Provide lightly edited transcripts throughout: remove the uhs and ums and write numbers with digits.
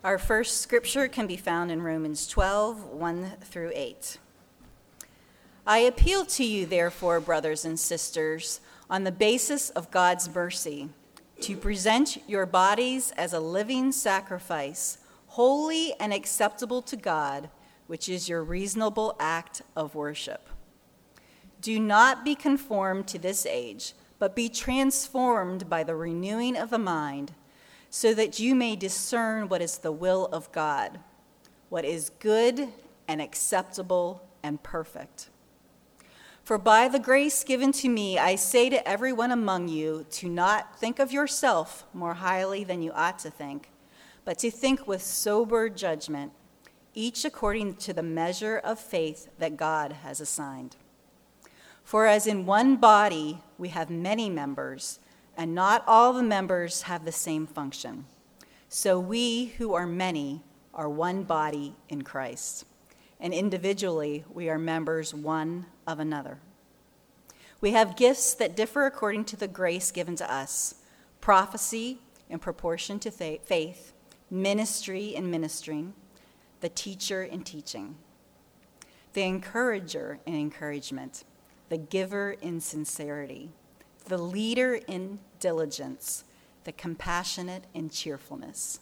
Our first scripture can be found in Romans 12, 1 through 8. I appeal to you, therefore, brothers and sisters, on the basis of God's mercy, to present your bodies as a living sacrifice, holy and acceptable to God, which is your reasonable act of worship. Do not be conformed to this age, but be transformed by the renewing of the mind, so that you may discern what is the will of God, what is good and acceptable and perfect. For by the grace given to me, I say to everyone among you to not think of yourself more highly than you ought to think, but to think with sober judgment, each according to the measure of faith that God has assigned. For as in one body we have many members, and not all the members have the same function. So we who are many are one body in Christ, and individually we are members one of another. We have gifts that differ according to the grace given to us: prophecy in proportion to faith, ministry in ministering, the teacher in teaching, the encourager in encouragement, the giver in sincerity, the leader in diligence, the compassionate in cheerfulness.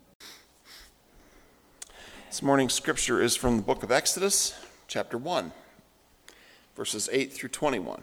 This morning's scripture is from the book of Exodus, chapter 1, verses 8 through 21.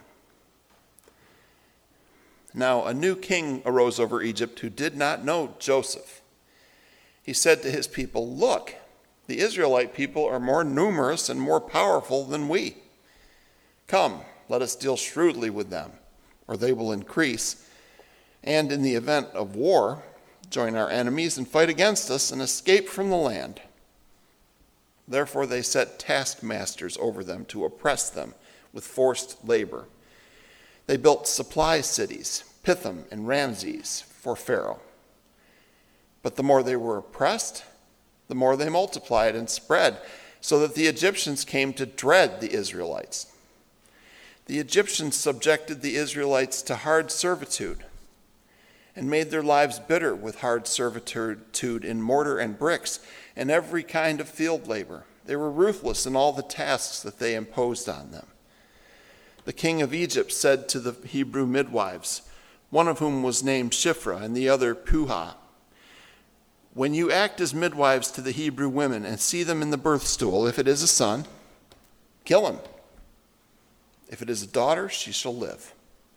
Now a new king arose over Egypt who did not know Joseph. He said to his people, "Look, the Israelite people are more numerous and more powerful than we. Come, let us deal shrewdly with them, or they will increase, and in the event of war, join our enemies and fight against us and escape from the land." Therefore they set taskmasters over them to oppress them with forced labor. They built supply cities, Pithom and Ramses, for Pharaoh. But the more they were oppressed, the more they multiplied and spread, so that the Egyptians came to dread the Israelites. The Egyptians subjected the Israelites to hard servitude and made their lives bitter with hard servitude in mortar and bricks and every kind of field labor. They were ruthless in all the tasks that they imposed on them. The king of Egypt said to the Hebrew midwives, one of whom was named Shiphrah and the other Puah, "When you act as midwives to the Hebrew women and see them in the birth stool, if it is a son, kill him. If it is a daughter, she shall live."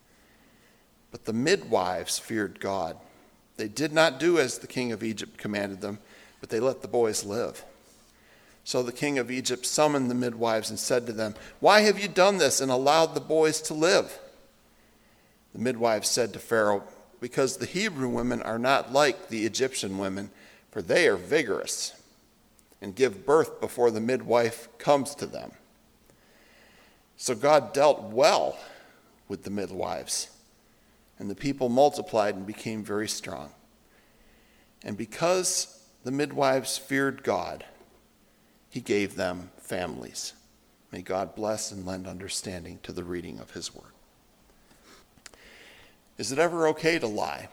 But the midwives feared God. They did not do as the king of Egypt commanded them, but they let the boys live. So the king of Egypt summoned the midwives and said to them, "Why have you done this and allowed the boys to live?" The midwives said to Pharaoh, "Because the Hebrew women are not like the Egyptian women, for they are vigorous and give birth before the midwife comes to them." So God dealt well with the midwives, and the people multiplied and became very strong. And because the midwives feared God, he gave them families. May God bless and lend understanding to the reading of his word. Is it ever okay to lie?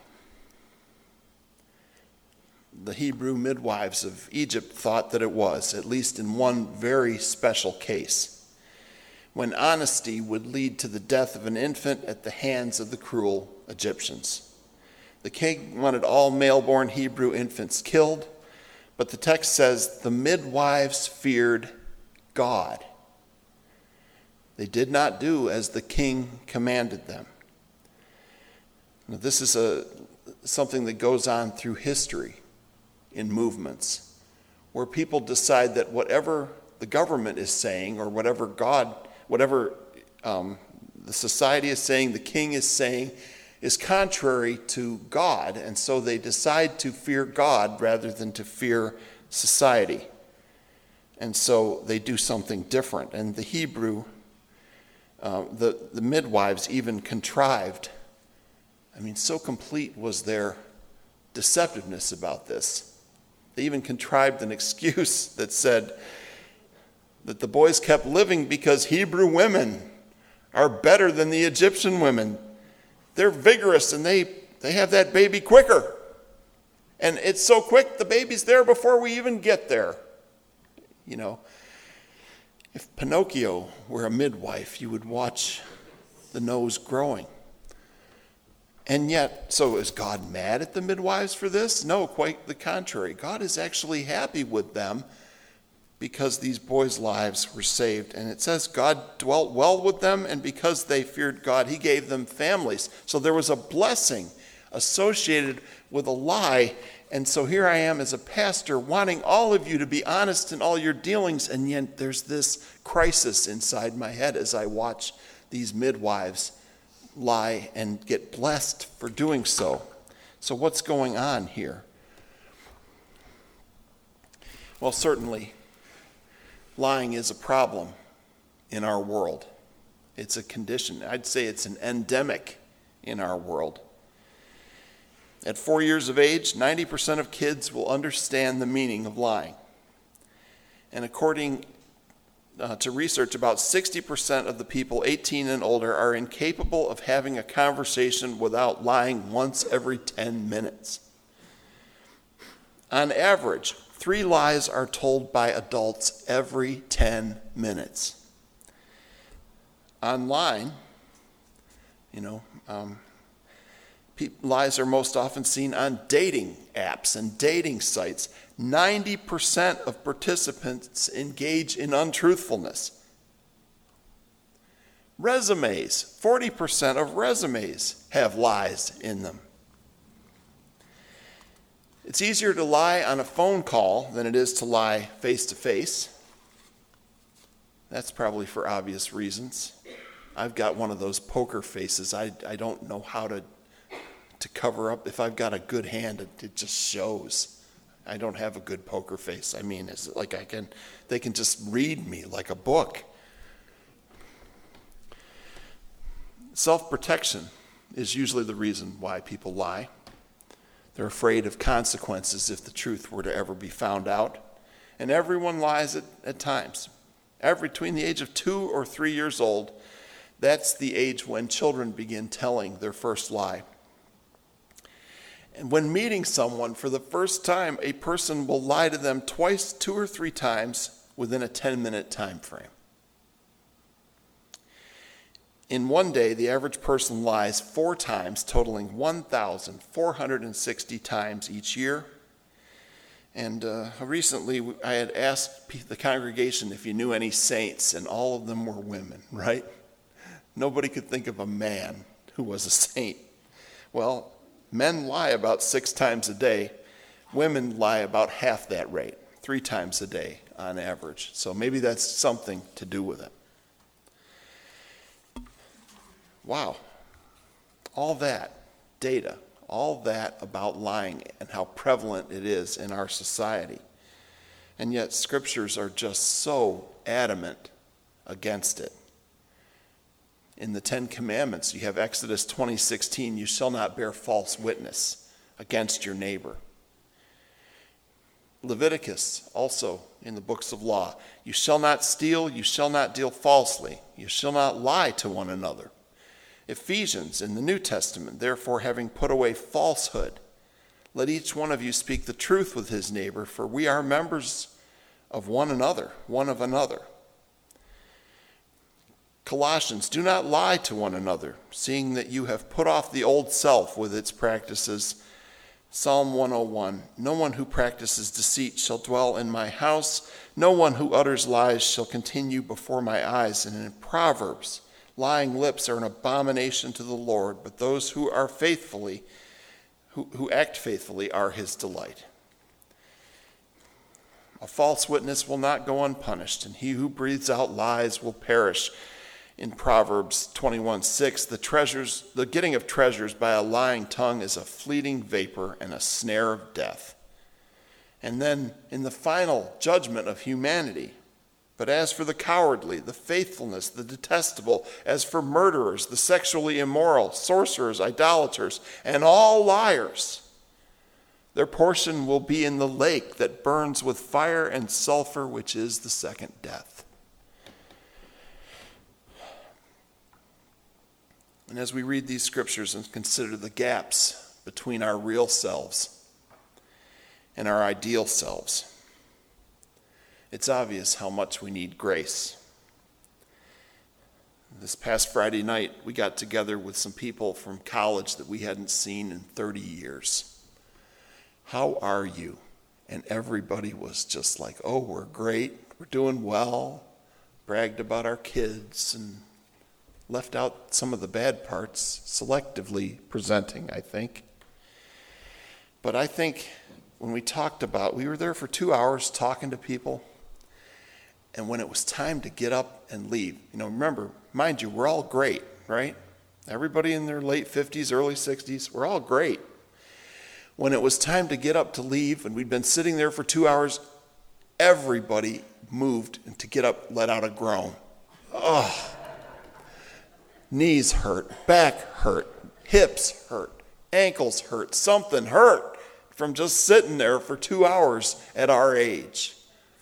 The Hebrew midwives of Egypt thought that it was, at least in one very special case, when honesty would lead to the death of an infant at the hands of the cruel Egyptians. The king wanted all male-born Hebrew infants killed, but the text says the midwives feared God. They did not do as the king commanded them. Now, this is something that goes on through history in movements, where people decide that whatever the government is saying, or whatever the society is saying, the king is saying, is contrary to God, and so they decide to fear God rather than to fear society. And so they do something different. And the Hebrew, the midwives even contrived, so complete was their deceptiveness about this. They even contrived an excuse that said that the boys kept living because Hebrew women are better than the Egyptian women. They're vigorous and they have that baby quicker. And it's so quick, the baby's there before we even get there. You know, if Pinocchio were a midwife, you would watch the nose growing. And yet, so is God mad at the midwives for this? No, quite the contrary. God is actually happy with them because these boys' lives were saved. And it says God dwelt well with them, and because they feared God, he gave them families. So there was a blessing associated with a lie. And so here I am as a pastor wanting all of you to be honest in all your dealings, and yet there's this crisis inside my head as I watch these midwives lie and get blessed for doing so. So what's going on here? Well, certainly, lying is a problem in our world. It's a condition. I'd say it's an endemic in our world. At 4 years of age, 90% of kids will understand the meaning of lying. And according to research, about 60% of the people 18 and older are incapable of having a conversation without lying once every 10 minutes. On average, 3 lies are told by adults every 10 minutes. Online, lies are most often seen on dating apps and dating sites. 90% of participants engage in untruthfulness. Resumes, 40% of resumes have lies in them. It's easier to lie on a phone call than it is to lie face to face. That's probably for obvious reasons. I've got one of those poker faces. I don't know how to cover up. If I've got a good hand, it just shows. I don't have a good poker face. I mean, is it like they can just read me like a book. Self-protection is usually the reason why people lie. They're afraid of consequences if the truth were to ever be found out. And everyone lies at times. Between the age of 2 or 3 years old, that's the age when children begin telling their first lie. And when meeting someone for the first time, a person will lie to them twice, 2 or 3 times within a 10-minute time frame. In one day, the average person lies 4 times, totaling 1,460 times each year. And recently, I had asked the congregation if you knew any saints, and all of them were women, right? Nobody could think of a man who was a saint. Well, men lie about 6 times a day. Women lie about half that rate, 3 times a day on average. So maybe that's something to do with it. Wow. All that data, all that about lying and how prevalent it is in our society. And yet scriptures are just so adamant against it. In the 10 Commandments, you have Exodus 20:16, you shall not bear false witness against your neighbor. Leviticus, also in the books of law, you shall not steal, you shall not deal falsely, you shall not lie to one another. Ephesians in the New Testament, therefore having put away falsehood, let each one of you speak the truth with his neighbor, for we are members of one another, one of another. Colossians, do not lie to one another, seeing that you have put off the old self with its practices. Psalm 101, no one who practices deceit shall dwell in my house. No one who utters lies shall continue before my eyes. And in Proverbs, lying lips are an abomination to the Lord, but those who are faithfully, who act faithfully are his delight. A false witness will not go unpunished, and he who breathes out lies will perish. In Proverbs 21:6, the getting of treasures by a lying tongue is a fleeting vapor and a snare of death. And then in the final judgment of humanity, but as for the cowardly, the faithless, the detestable, as for murderers, the sexually immoral, sorcerers, idolaters, and all liars, their portion will be in the lake that burns with fire and sulfur, which is the second death. And as we read these scriptures and consider the gaps between our real selves and our ideal selves. It's obvious how much we need grace. This past Friday night, we got together with some people from college that we hadn't seen in 30 years. How are you? And everybody was just like, oh, we're great, we're doing well, bragged about our kids, and left out some of the bad parts, selectively presenting, I think. But I think when we talked about, we were there for 2 hours talking to people, and when it was time to get up and leave, remember, mind you, we're all great, right? Everybody in their late 50s, early 60s, we're all great. When it was time to get up to leave, and we'd been sitting there for 2 hours, everybody moved, and to get up, let out a groan. Oh, knees hurt, back hurt, hips hurt, ankles hurt, something hurt from just sitting there for 2 hours at our age.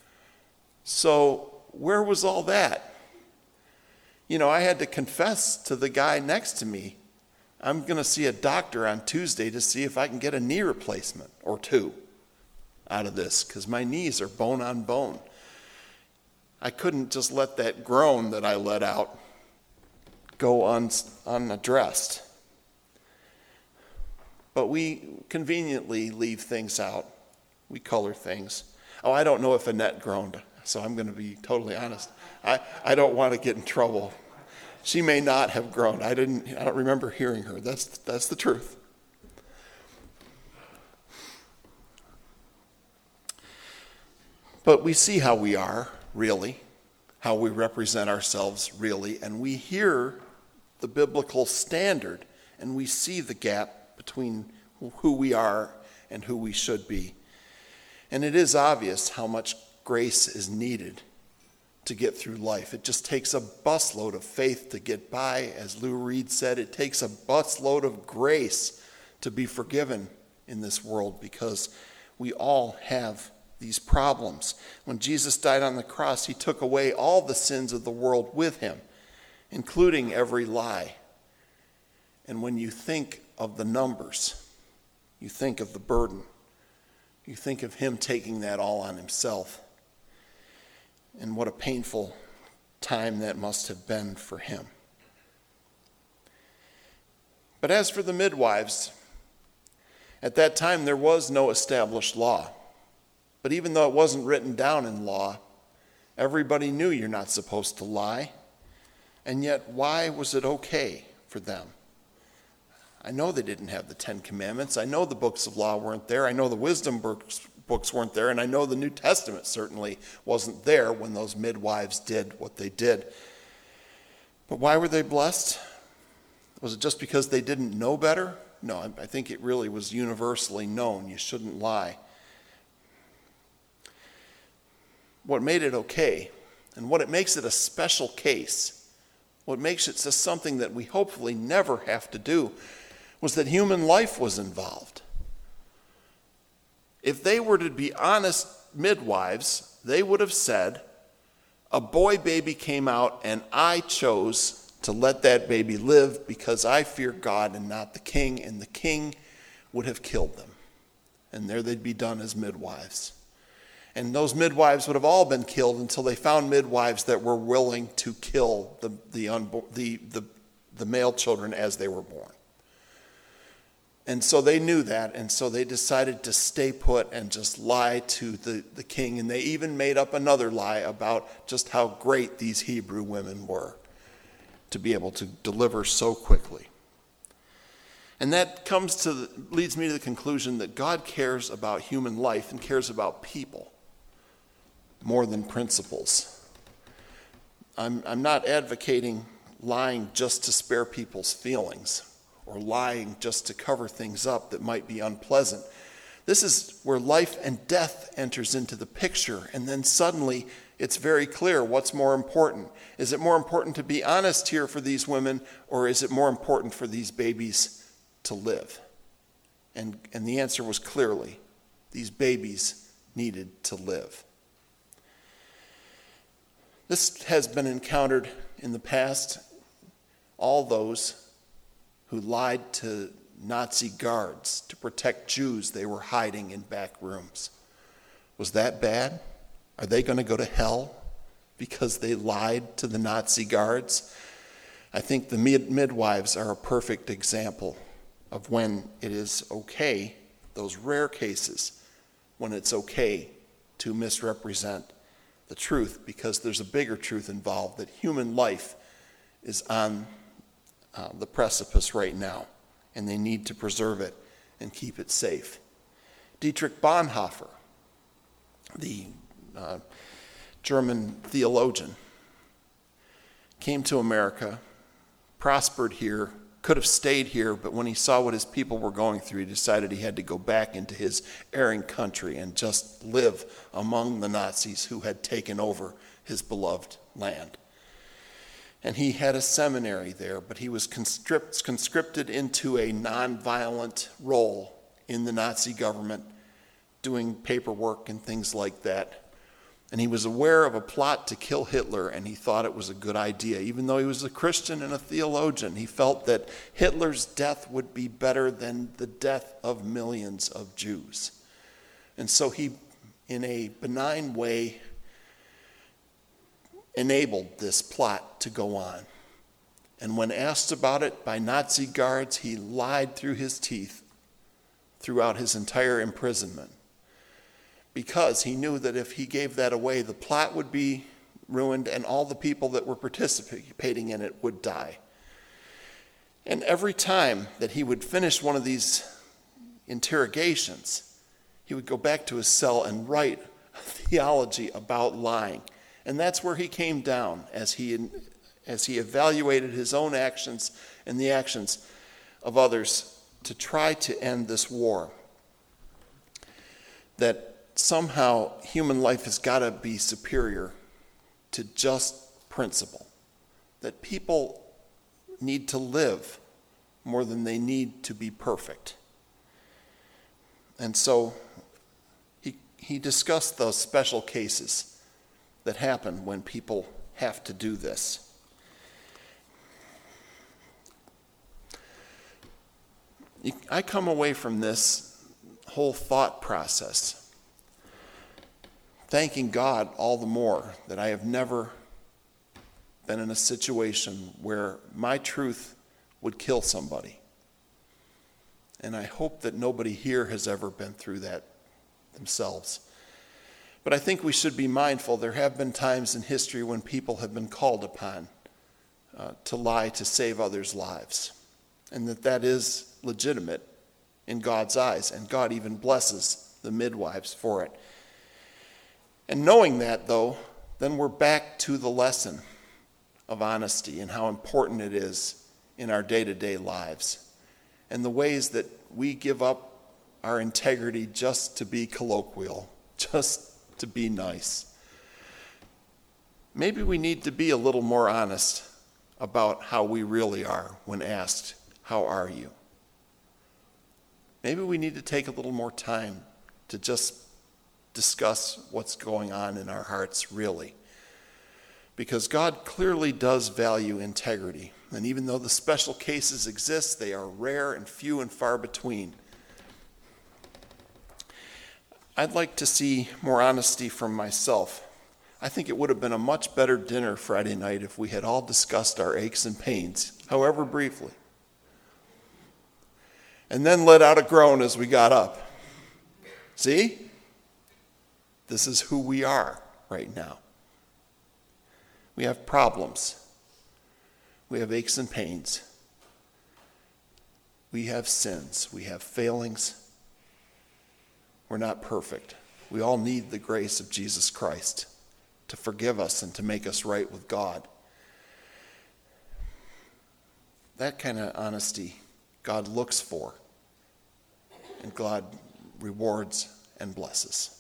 So where was all that? I had to confess to the guy next to me, I'm going to see a doctor on Tuesday to see if I can get a knee replacement or two out of this, because my knees are bone on bone. I couldn't just let that groan that I let out go unaddressed. But we conveniently leave things out. We color things. Oh, I don't know if Annette groaned, so I'm going to be totally honest. I don't want to get in trouble. She may not have groaned. I don't remember hearing her. That's the truth. But we see how we are, really, how we represent ourselves, really, and we hear the biblical standard, and we see the gap between who we are and who we should be. And it is obvious how much grace is needed to get through life. It just takes a busload of faith to get by. As Lou Reed said, it takes a busload of grace to be forgiven in this world, because we all have these problems. When Jesus died on the cross, he took away all the sins of the world with him, including every lie. And when you think of the numbers, you think of the burden, you think of him taking that all on himself. And what a painful time that must have been for him. But as for the midwives, at that time there was no established law. But even though it wasn't written down in law, everybody knew you're not supposed to lie. And yet, why was it okay for them? I know they didn't have the Ten Commandments. I know the books of law weren't there. I know the wisdom books weren't there. And I know the New Testament certainly wasn't there when those midwives did what they did. But why were they blessed? Was it just because they didn't know better? No, I think it really was universally known. You shouldn't lie. What made it okay, and what it makes it a special case, what makes it just something that we hopefully never have to do, was that human life was involved. If they were to be honest midwives, they would have said, a boy baby came out and I chose to let that baby live because I fear God and not the king, and the king would have killed them. And there they'd be done as midwives. And those midwives would have all been killed until they found midwives that were willing to kill the male children as they were born. And so they knew that, and so they decided to stay put and just lie to the king. And they even made up another lie about just how great these Hebrew women were to be able to deliver so quickly. And that leads me to the conclusion that God cares about human life and cares about people more than principles. I'm not advocating lying just to spare people's feelings, or lying just to cover things up that might be unpleasant. This is where life and death enters into the picture, and then suddenly it's very clear what's more important. Is it more important to be honest here for these women, or is it more important for these babies to live? And the answer was clearly, these babies needed to live. This has been encountered in the past. All those who lied to Nazi guards to protect Jews they were hiding in back rooms. Was that bad? Are they going to go to hell because they lied to the Nazi guards? I think the midwives are a perfect example of when it is okay, those rare cases, when it's okay to misrepresent the truth, because there's a bigger truth involved, that human life is on the precipice right now, and they need to preserve it and keep it safe. Dietrich Bonhoeffer, the German theologian, came to America, prospered here, could have stayed here, but when he saw what his people were going through, he decided he had to go back into his erring country and just live among the Nazis who had taken over his beloved land. And he had a seminary there, but he was conscripted into a nonviolent role in the Nazi government, doing paperwork and things like that. And he was aware of a plot to kill Hitler, and he thought it was a good idea. Even though he was a Christian and a theologian, he felt that Hitler's death would be better than the death of millions of Jews. And so he, in a benign way, enabled this plot to go on. And when asked about it by Nazi guards, he lied through his teeth throughout his entire imprisonment, because he knew that if he gave that away, the plot would be ruined and all the people that were participating in it would die. And every time that he would finish one of these interrogations, he would go back to his cell and write a theology about lying. And that's where he came down as he evaluated his own actions and the actions of others to try to end this war. That somehow human life has got to be superior to just principle. That people need to live more than they need to be perfect. And so he discussed those special cases that happen when people have to do this. I come away from this whole thought process thanking God all the more that I have never been in a situation where my truth would kill somebody. And I hope that nobody here has ever been through that themselves. But I think we should be mindful. There have been times in history when people have been called upon to lie to save others' lives, and that is legitimate in God's eyes, and God even blesses the midwives for it. And knowing that, though, then we're back to the lesson of honesty and how important it is in our day-to-day lives, and the ways that we give up our integrity just to be colloquial, just to be nice. Maybe we need to be a little more honest about how we really are when asked, "How are you?" Maybe we need to take a little more time to just discuss what's going on in our hearts, really. Because God clearly does value integrity. And even though the special cases exist, they are rare and few and far between. I'd like to see more honesty from myself. I think it would have been a much better dinner Friday night if we had all discussed our aches and pains, however briefly, and then let out a groan as we got up. See? This is who we are right now. We have problems. We have aches and pains. We have sins. We have failings. We're not perfect. We all need the grace of Jesus Christ to forgive us and to make us right with God. That kind of honesty God looks for, and God rewards and blesses.